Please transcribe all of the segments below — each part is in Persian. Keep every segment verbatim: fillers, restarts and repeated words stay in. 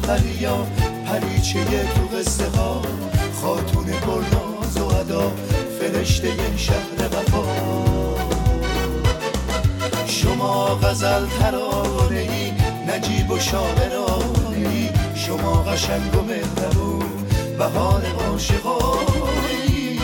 پریا، پریچه تو قصه ها، خاتون پرناز و ادا، فرشته شهر وفا. شما غزل ترانه‌ای، نجیب و شاعرانه‌ای، شما قشنگ و مهربون، بهار عاشقانه‌ای.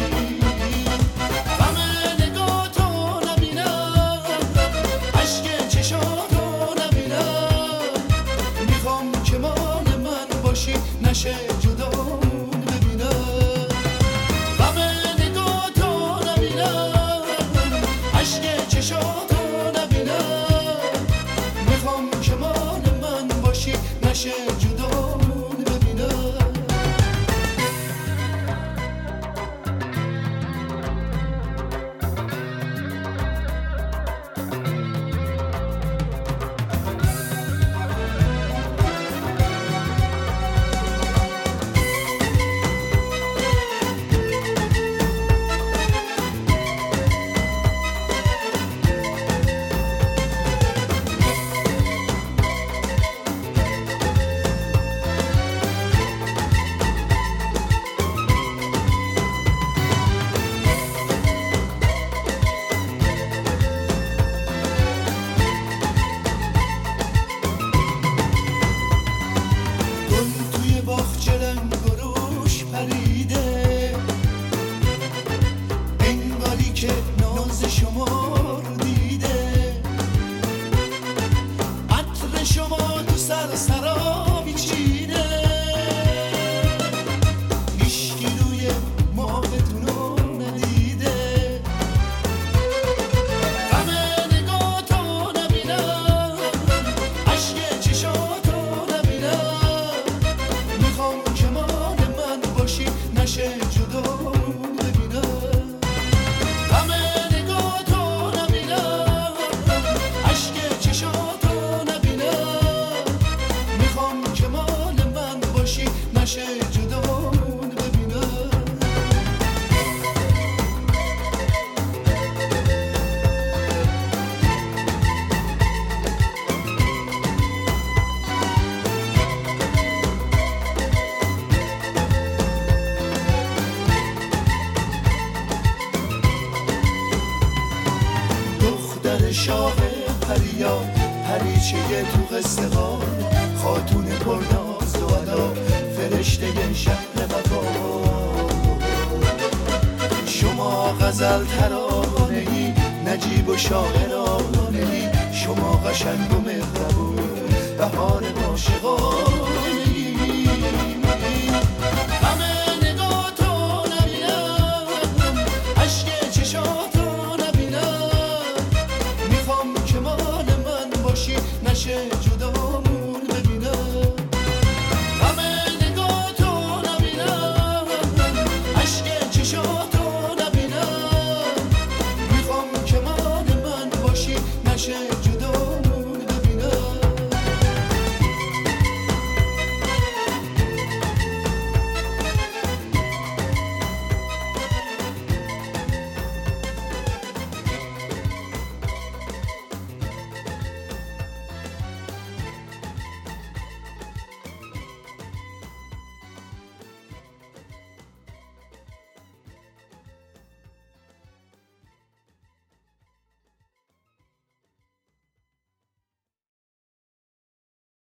غم نگاهتو نبینم، اشک چشاتو نبینم، میخوام که مال من باشی، نشه جدامون ببینم. غم نگاهتو نبینم، اشک چشاتو نبینم، میخوام که مال من باشی، نشه جدامون ببینم. ناز شما رو دیده، عطر شما تو سر سرا میچینه، هیشکی روی ماهتون رو ندیده. غم نگاهتو نبینم، اشک چشاتو نبینم، میخوام که مال من باشی، نشه جدا نشه جدامون ببینم. دختر شاه پریا، پریچه تو قصه ها، خاتون پرناز و ادا، فرشته شهر وفا. شما غزل ترانه‌ای، نجیب و شاعرانه‌ای، شما قشنگ و مهربون، بهار عاشقان.